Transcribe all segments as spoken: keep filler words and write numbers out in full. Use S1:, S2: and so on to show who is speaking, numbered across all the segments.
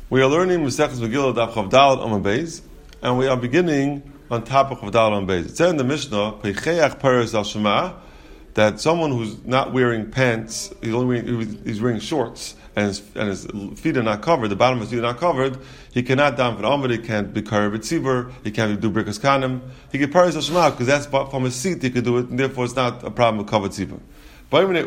S1: We are learning Maseches Megillah Daf Chav Daled Amud Beis, and we are beginning on top of Chav Daled Amud Beis. It said in the Mishnah, Peicheach Peres Al Shema, that someone who's not wearing pants, he's only wearing, he's wearing shorts, and his, and his feet are not covered, the bottom of his feet are not covered, he cannot daven for the Amud, he can't be Karev Tzibur, he can't do Birkas Kanim, he can Peres Al Shema, because that's from his seat he could do it, and therefore it's not a problem with Kavod Tzibur. What about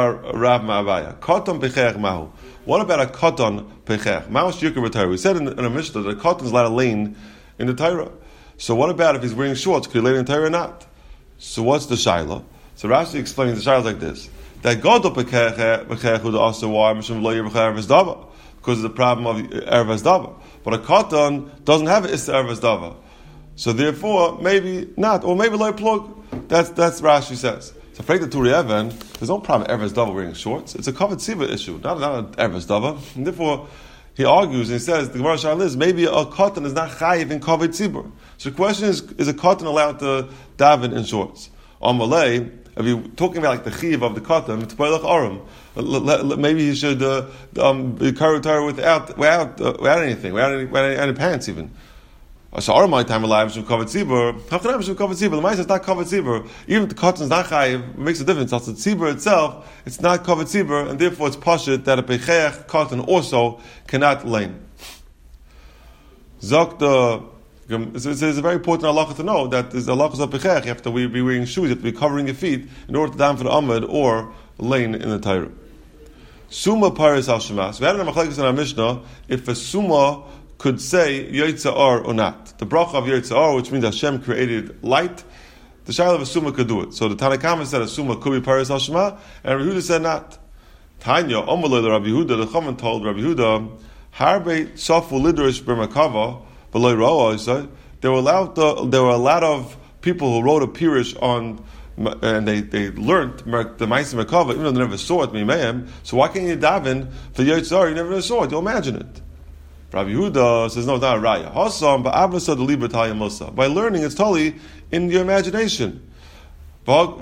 S1: a katan pechech? Ma'osh yikar b'Torah. We said in, in a Mishnah that a katan is allowed to lane in the Torah. So what about if he's wearing shorts? Could he lane in the Torah or not? So what's the shaila? So Rashi explains the shaila like this: that gadol pechech pechech would also why mishum lo yir b'chei erves dava, because of the problem of erves dava. But a katan doesn't have issa erves dava, so therefore maybe not, or maybe lo plug. That's that's Rashi says. So, for the Turi Evan, there's no problem with Erves Dava wearing shorts. It's a Kavod Tzibur issue, not, not an Erves Dava. And therefore, he argues and he says, the Gemara Shal is, maybe a katan is not chayiv in Kavod Tzibur. So the question is, is a katan allowed to daven in shorts? On Malay, if you're talking about like the chiv of the katan, it's Poilach Arum. Maybe he should uh, um, be carried without, without, uh, without anything, without any, without any, any pants even. So our my time alive should cover tzibur. How can I should cover tzibur? The ma'aseh is not covered tzibur. Even if the cotton is not chayiv, it makes a difference. Also, the tzibur itself, it's not covered tzibur, and therefore it's pashut that a peicheach cotton also cannot lane. Zok the it's, it's a very important halacha to know that there's a halachas of peicheach. You have to be wearing shoes. You have to be covering your feet in order to daven for the amud or lane in the Torah. Summa paris al shema. So we had in our machlekes in our Mishnah if a summa could say Yitzhar or not. The bracha of Yitzhar, which means Hashem created light, the Shaila of a Summa could do it. So the Tanakhama said a Summa could be Paris al Shema, and Rabbi Yehuda said not. Tanya, Omalei the Rabbi Yehuda, the Chaman told Rabbi Yehuda, Harbe Safu Lidrish B'Merkava, B'Loi Roa, said, there were allowed to, there were a lot of people who wrote a Pirish on, and they, they learned the Ma'aseh Merkava, even though they never saw it, Mimayim, so why can't you daven for Yitzhar? You never saw it, you'll imagine it. Rabbi Yehuda says, no, it's not a raya. Hasam, ba'avnasa delibra tayyam musa. By learning, it's totally in your imagination. And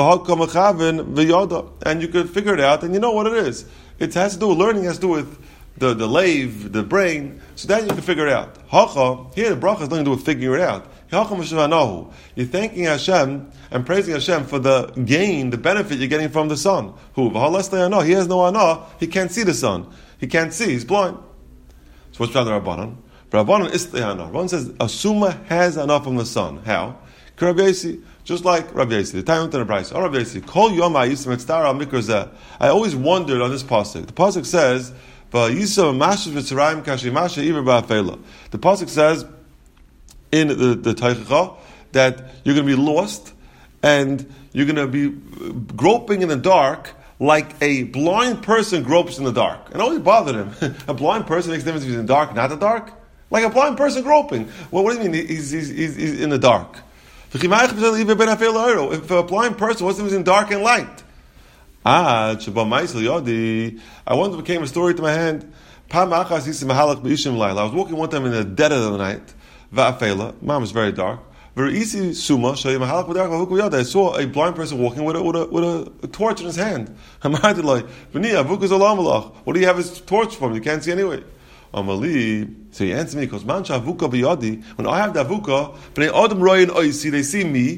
S1: you could figure it out, and you know what it is. It has to do with learning, it has to do with the, the lave, the brain, so then you can figure it out. Hacha, here the bracha has nothing to do with figuring it out. You're thanking Hashem and praising Hashem for the gain, the benefit you're getting from the sun. Who? He has no anah, he can't see the sun. He can't see, he's blind. So what's the Rabbanan? Rabbanan is the Hana. Rabbanan says a summa has enough from the sun. How? Just like Rabbi Yasi, the time to the price. Oh, Rabbi Yasi, Kol Yom HaYisam Etztar Al Mikrazeh. I always wondered on this pasuk. The pasuk says, "V'Yisam Mashiv Mitzrayim Kashi Masha Iver Ba'Afela." The pasuk says in the the Teichacha that you're going to be lost and you're going to be groping in the dark, like a blind person gropes in the dark. And it always bothered him. A blind person makes a difference if he's in the dark, not the dark? Like a blind person groping. Well, what do you mean he's, he's, he's, he's in the dark? If a blind person, what's the difference in dark and light? Ah, I wonder what came a story to my hand. I was walking one time in the dead of the night. Mom was very dark. I saw a blind person walking with a, with a, with a, a torch in his hand. What do you have his torch from? You can't see anyway. So he answered me, because when I have the avuka, they see me,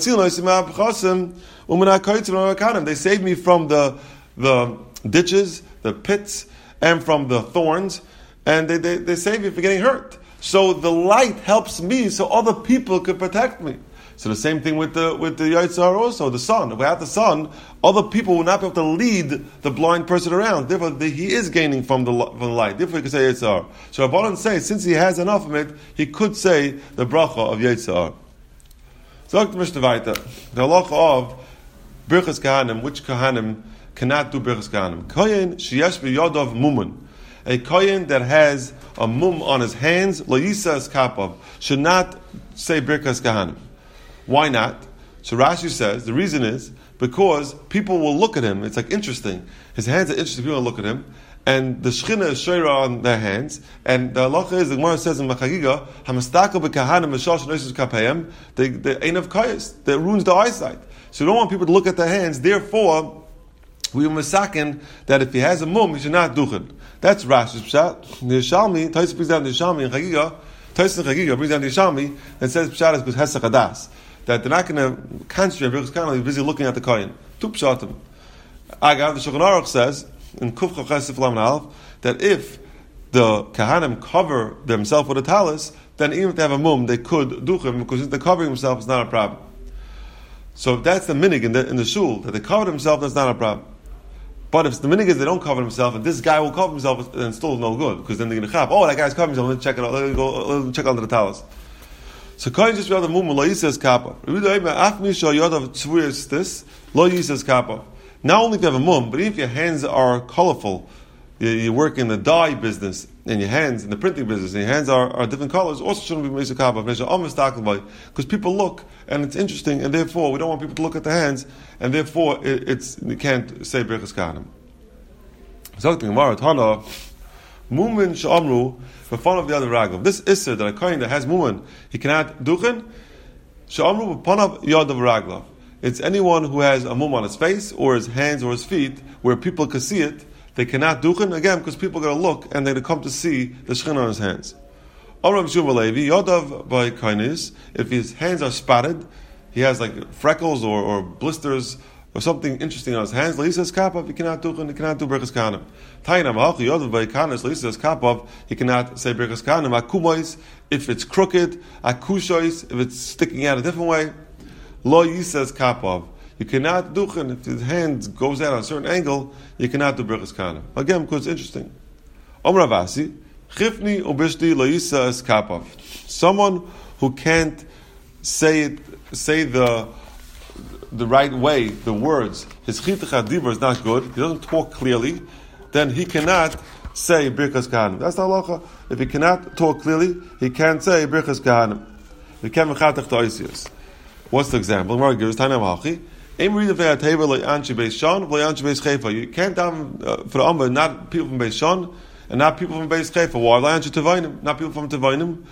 S1: they save me from the, the ditches, the pits, and from the thorns, and they, they, they save me from getting hurt. So the light helps me, so other people could protect me. So the same thing with the with the Yitzhar also, the sun. Without the sun, other people will not be able to lead the blind person around. Therefore, the, he is gaining from the from the light. Therefore, he can say Yitzhar. So Rabbanan says, since he has enough of it, he could say the bracha of Yitzhar. So Doctor Mishnah Vaita, the halacha of Birchas Kahanim, which Kahanim cannot do Birchas Kahanim. Kohen sheyesh b'yadav mumun. A kohen that has a mum on his hands, lo yisas kapav, should not say Birkas Kahanim. Why not? So Rashi says, the reason is because people will look at him. It's like interesting. His hands are interesting. People will look at him. And the Shechina is shayra on their hands. And the halacha is, the Gemara says in Machagiga, hamastaka b'kahanim m'shal shenoisus kapayim, they they ain't of kayas. That ruins the eyesight. So you don't want people to look at their hands. Therefore, we were misaken that if he has a mum, he should not duchen. That's Rashi's pshat. The Yishalmi, Taisa brings down the Yishalmi in Chagiga, Taisa in Chagiga brings down the Yishalmi that says pshat is because Hesach Hadas. That they're not going to concentrate because kind of busy looking at the kohen. Two pshatim. Agav, the Shulchan Aruch says in Kuf Chav Ches Lam Aleph that if the Kahanim cover themselves with a talis, then even if they have a mum, they could duchen because if they're covering themselves, it's not a problem. So if that's the minig in the in the shul that they cover themselves, that's not a problem. But if the minig is they don't cover themselves, and this guy will cover himself, then it's still no good because then they're going to chap. Oh, that guy's covering himself. Let's check it out. Let's go. Let's check under the talis. So kohen just rather mum lo yisas kappa. Af misha yodav tzvuyas this lo yisas kappa. Not only if you have a mum, but even if your hands are colorful, you, you work in the dye business, and your hands in the printing business, and your hands are, are different colors, also shouldn't be misa kappa. Because people look, and it's interesting, and therefore we don't want people to look at the hands, and therefore it, it's you can't say berachas kahanim. So the Gemara Tana mumin she'amru for fun of the other raglav. This isser that a kohen that has mumin he cannot duchen she'amru b'panav yadav raglav. It's anyone who has a mum on his face or his hands or his feet where people can see it. They cannot duchen again because people are going to look and they're going to come to see the shechin on his hands. Amram Shmuel Levi yadav by kindness. If his hands are spotted, he has like freckles or, or blisters or something interesting on his hands. He says kapav, he cannot duchen, he cannot do berachas kahanim. Tainam halchi yadav by kindness. He says kapav, he cannot say berachas kahanim. Akumois, if it's crooked. Akushois, if it's sticking out a different way. Lo yisas kapav. You cannot duchen if his hand goes out on a certain angle. You cannot do berachas kahanim. Again, because it's interesting. Om Ravasi, chifni ubishti lo yisas kapav. Someone who can't say it, say the the right way, the words. His chitach hadibur is not good. He doesn't talk clearly. Then he cannot say berachas kahanim. That's the halacha. If he cannot talk clearly, he can't say berachas kahanim. He can't mechatach to oisius. What's the example? Gemara gives Tanam Hachi. You can't down uh, for the Amba, not people from Beis Shon, and not people from Beis Chefa. Why? Not people from Tevainim.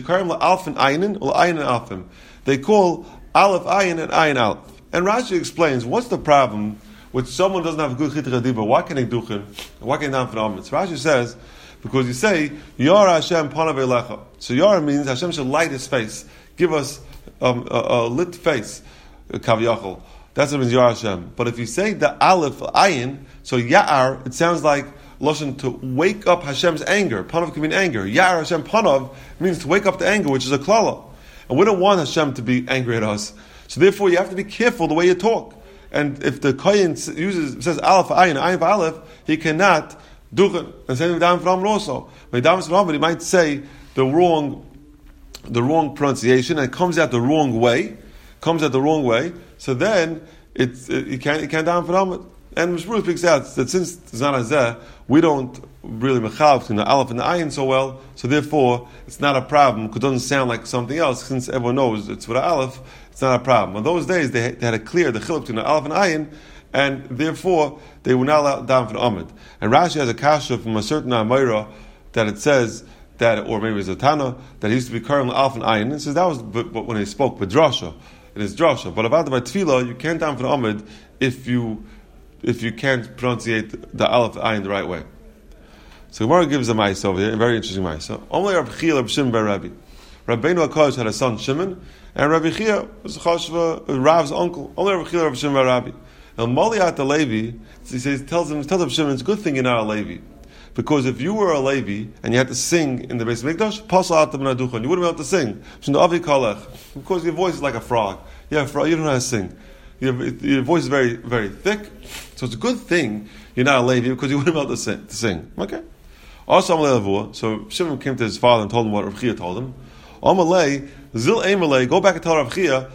S1: They call Aleph Ayin and Ayin Aleph. And Rashi explains what's the problem with someone who doesn't have a good chitach hadibur. Why can they duchen? Why can they down for the Amba? Rashi says because you say Yara Hashem panav elecha. So Yara means Hashem should light His face, give us um, a, a lit face, kaviyachol. That's what means Yar Hashem. But if you say the Aleph Ayin, so Ya'ar, it sounds like Lashon to wake up Hashem's anger. Panav can mean anger. Ya'ar Hashem Panav means to wake up the anger, which is a klala. And we don't want Hashem to be angry at us. So therefore you have to be careful the way you talk. And if the Kohen uses says Aleph Ayin, Ayin Aleph, he cannot duchen. And same thing down from also. When he down from he might say the wrong the wrong pronunciation and it comes out the wrong way. Comes out the wrong way. So then it's it, you can't you can't down for it. And Mishmur speaks out that since it's not azeh, we don't really mechav between the aleph and the ayin so well. So therefore, it's not a problem because it doesn't sound like something else. Since everyone knows it's with the aleph, it's not a problem. In those days, they, they had to clear the chiluk between the aleph and ayin, and therefore they were not allowed down for the amid. And Rashi has a kasha from a certain Amayra that it says that, or maybe it's a Tana that he used to be currently aleph and ayin. And says that was but, but when he spoke b'drasha. It is drasha, but about the tefillah, you can't down for the amid if you if you can't pronunciate the aleph ayin the right way. So Gemara gives a ma'isa over here, a very interesting ma'isa. Only Rabbi Chia, Rabbi Shimon bar Rabbi. Rabbeinu HaKadosh had a son Shimon, and Rabbi Chia was Chashva, Rav's uncle. Only Rabbi Chia, Rabbi Shimon bar Rabbi. Now Moliat the Levi, he says, tells him, tells him Shimon, it's a good thing you're not a Levi. Because if you were a Levi and you had to sing in the Beis Mikdash, you wouldn't be able to sing. Because your voice is like a frog. Yeah, frog, you don't know how to sing. Your, your voice is very, very thick. So it's a good thing you're not a Levi because you wouldn't be able to sing. To sing. Okay. Also, so Shimon came to his father and told him what Rav Chia told him. Amalei, Zil Amalei, go back and tell Rav Chia,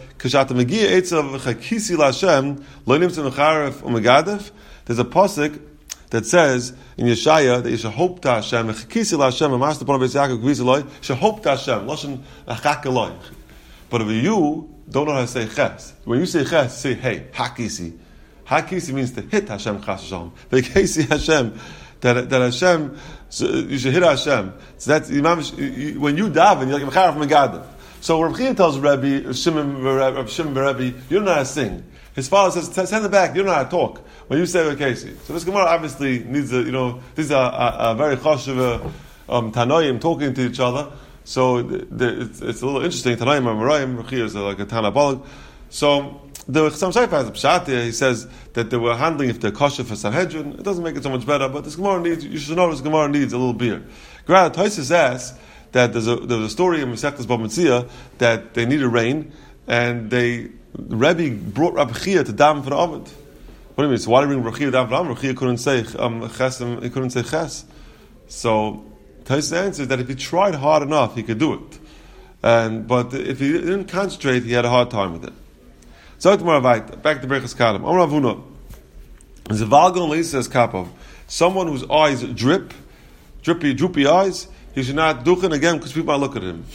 S1: there's a pasuk that says in Yeshaya that you should hope to Hashem, Chakisi LaHashem, and Master Pon Beis Yaakov Gviz Eloi, should hope to Hashem, Lashon Achak Eloi. But if you don't know how to say Ches, when you say Ches, say Hey, Hakisi. Hakisi means to hit Hashem Chas Hashem. Vekesi Hashem, that that Hashem, so you should hit Hashem. So that's when you daven, you're like Mecharef Megadev. So Rav Chia tells Rabbi Shimon, Rabbi Shimon Rabbi, you don't know how to sing. His father says, "Send it back. You don't know how to talk." When you say, "Okay," so this Gemara obviously needs a, you know, these are a, a very chashuv um, tanoim talking to each other. So the, the, it's, it's a little interesting. Tanoim and Merayim, Rechia is like a tanabalag. So the Chassam Sofer has a pshat here. He says that they were handling if they're kosher for Sanhedrin. It doesn't make it so much better, but this Gemara needs. You should know this Gemara needs a little beer. Grad Tosis asks that there's a there was a story in Masechtas Bava Metzia that they needed rain and they. The Rebbe brought Rabbi Chia to daven for the Ovid. What do you mean? So why did he bring Rabbi Chia to daven for the Ovid? Rabbi Chia couldn't say um, ches, he couldn't say ches. So Taisus answers that if he tried hard enough, he could do it. And but if he didn't concentrate, he had a hard time with it. So back to Berachas Kadam. Om Rav Huna. There's a Valgon Leises Kapov. Someone whose eyes drip, drippy, droopy eyes. He should not duchen again because people might look at him.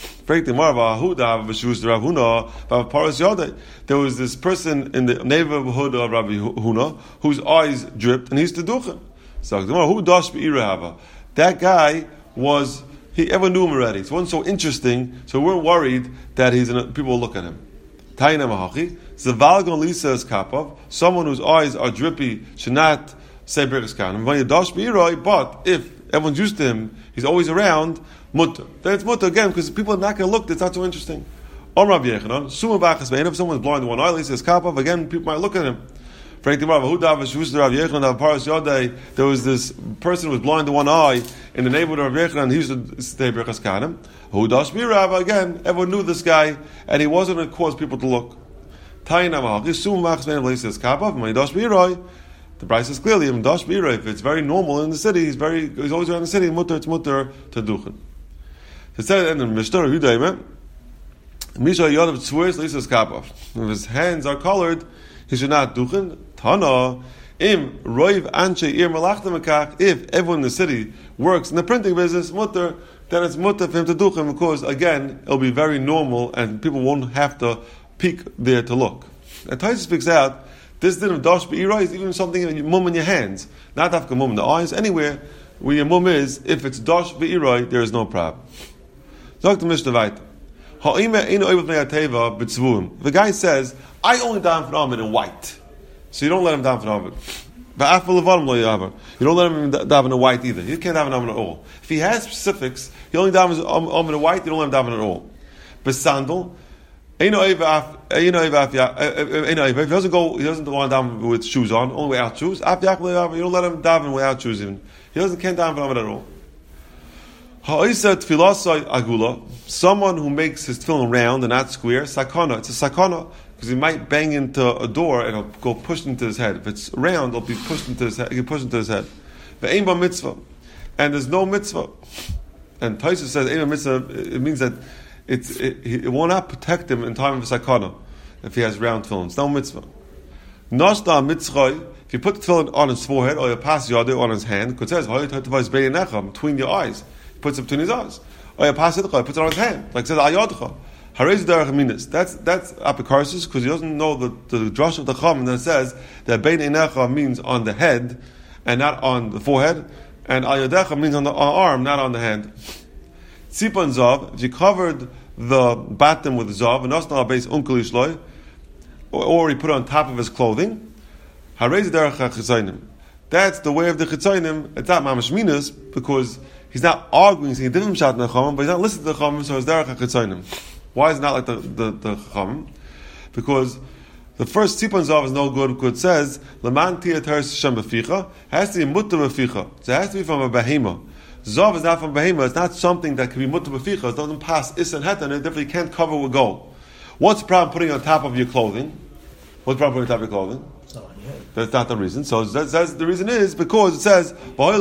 S1: There was this person in the neighborhood of Rabbi Huna whose eyes dripped and he used to duchen. So who dash be'irahava? That guy was, he ever knew him already. So it wasn't so interesting, so we weren't worried that he's in a, people will look at him. Taina mahachi. Zavalgon Lisa is kapov. Someone whose eyes are drippy should not say Berachas Kadam. But if everyone's used to him, he's always around, mutter. Then it's mutter again, because people are not going to look, it's not so interesting. Om Rav Yechanan, Suma Bachas Bein, if someone's blind in one eye, he says Kapav, again, people might look at him. There was this person who was blind in one eye in the neighborhood of Rav Yechanan, and he used to say Berachas Kadam. Hudash Birab, again, everyone knew this guy, and he wasn't going to cause people to look. Taina Mahach, Suma Bachas Bein, he says Kapav, Maidash Biroi. The Bryce is clearly if it's very normal in the city, he's very he's always around the city, mutter it's mutter to duchen. It said in the Mishnah Yudaim, Misha Yodav Tzvuris Lisas Kapov. If his hands are colored, he should not duchen. Tana Im Roiv Anshe Ir Malachta Mekach, if everyone in the city works in the printing business, mutter, then it's mutter for him to duchen because again it'll be very normal and people won't have to peek there to look. And Taisus speaks out. This din of dash be'ira is even something in your mum in your hands, not after mum in the eyes. Anywhere where your mum is, if it's dash be'ira, there is no problem. Talk to Mishnah Vayta. The guy says, "I only daven for the Amid in white," so you don't let him daven for the Amid. You don't let him daven in white either. He can't daven Amid at all. If he has specifics, he only davens Amid in white. You don't let him daven at all. But sandal. If he doesn't go, he doesn't want to daven with shoes on, only without shoes. You don't let him daven without shoes even. He doesn't can't daven for at all. Someone who makes his tefillin round and not square, sakana. It's a sakana because he might bang into a door and it'll go pushed into his head. If it's round, it'll be pushed into his head. It can push into his head. But ain't mitzvah, and there's no mitzvah. And Taisus says ain't mitzvah. It means that. It's, it, it will not protect him in time of sakana if he has round tefillin. It's no mitzvah. Nashda mitzvah. If you put the tefillin on his forehead or you pass yadu on his hand, because it says between your eyes, he puts it between his eyes. Or you pass it, he puts it on his hand, like it says ayodcha. Harez derech minas. That's that's apikarsis because he doesn't know the the drush of the chum that says that bein einecha means on the head and not on the forehead, and ayodecha means on the arm, not on the hand. Tzipan zav, if you covered the bottom with zav, and not base unkeli shloi, or he put it on top of his clothing, harez derech chitzonim. That's the way of the chitzonim. It's not mamash minas because he's not arguing, saying different shot in the chacham, but he's not listening to the chacham, so it's derech chitzonim. Why is it not like the the, the chacham? Because the first tzipan zav is no good because it says leman tiyat teres shem beficha has to be mutter beficha. So it has to be from a behema. Zav is not from behema. It's not something that can be mutter beficha. It doesn't pass is and het, and it definitely can't cover with gold. What's the problem putting it on top of your clothing? What's the problem putting it on top of your clothing? That's not the reason. So that says the reason is because it says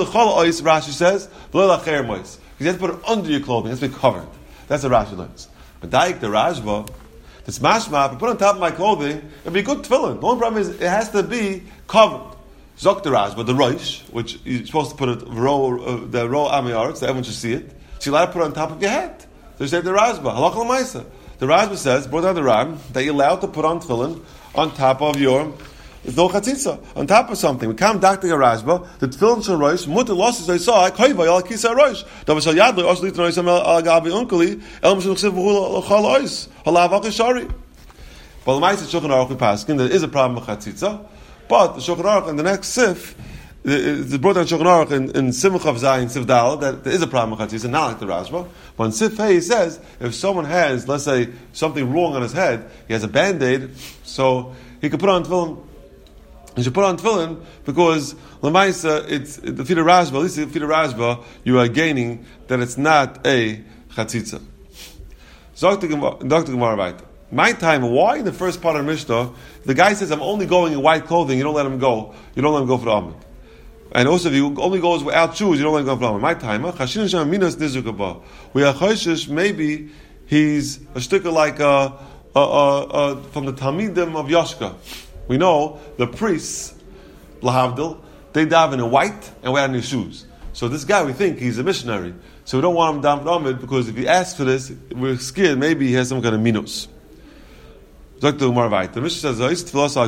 S1: Rashi says because you have to put it under your clothing. It has to be covered. That's what Rashi learns. But Daik the Rajva, this mashma, if I put it on top of my clothing, it'd be good tefillin. The only problem is it has to be covered. Zok the Rajva, the Rosh, which you're supposed to put it row uh, the row amiyar, so everyone should see it. So you're allowed to put it on top of your head. So you say the Rajva, halakha l'maisa. The Rajva says, brought down the Ram, that you're allowed to put on tefillin on top of your. It's no chatzitza on top of something. We come back to the Rajba. The tefillin shel rosh mutter losses I saw. Koyva yal kisa rosh. Davar shel yad lo oslit rosh al gabi unkeli el mishul chsiv v'hu l'chal ois halav akishari. But the Shulchan Aruch we paskin there is a problem with chatzitza, but the Shulchan Aruch in the next sif, the brought down Shulchan Aruch in, in Simcha of Zayin Sif Dal that there is a problem with chatzitza, not like the Rashba. But in Sif Hey he says if someone has, let's say, something wrong on his head, he has a band-aid, so he could put on tefillin. He should put on tefillin because Lamaisa, it's the feet of Rashba. At least the feet of Rashba, you are gaining that it's not a chatzitza. Doctor Gemara right. My time, why in the first part of the Mishnah, the guy says, I'm only going in white clothing, you don't let him go. You don't let him go for the Amud. And also, if he only goes without shoes, you don't let him go for the Amud. My time, we are choishish, maybe he's a sticker like uh, uh, uh, uh, from the Talmidim of Yoshka. We know the priests, Lahavdil, they daven in white and without any shoes. So this guy, we think he's a missionary. So we don't want him down for the Amud because if he asks for this, we're scared maybe he has some kind of minus. The Mishnah says, "Let's bring a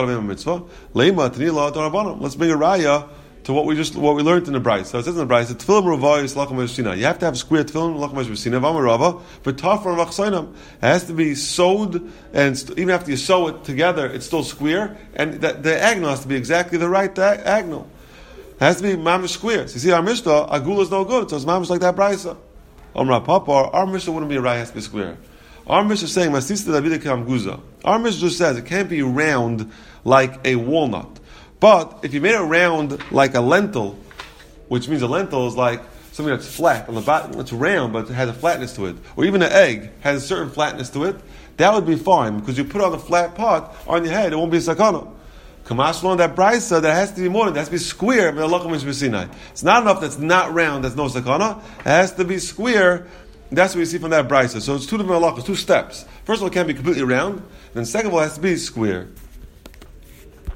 S1: raya to what we just what we learned in the Bryce." So it says in the Bryce, "You have to have square tefillin, but it has to be sewed, and st- even after you sew it together, it's still square, and the, the agnal has to be exactly the right ag- agnal. It has to be mamish square. So you see, our Mishnah, agula is no good, so it's mamish like that Bryce. Our Mishnah wouldn't be a raya; it has to be square. Our Mishnah is saying, our Mishnah just says it can't be round like a walnut. But if you made it round like a lentil, which means a lentil is like something that's flat on the bottom, it's round, but it has a flatness to it. Or even an egg has a certain flatness to it, that would be fine, because you put it on the flat part on your head, it won't be a sakana. Kamash on that brisa, that has to be more than that, has to be square. It's not enough that's not round, that's no sakana. It has to be square. That's what we see from that brisa. So it's two different halachas, two steps. First of all, it can't be completely round. Then second of all, it has to be square.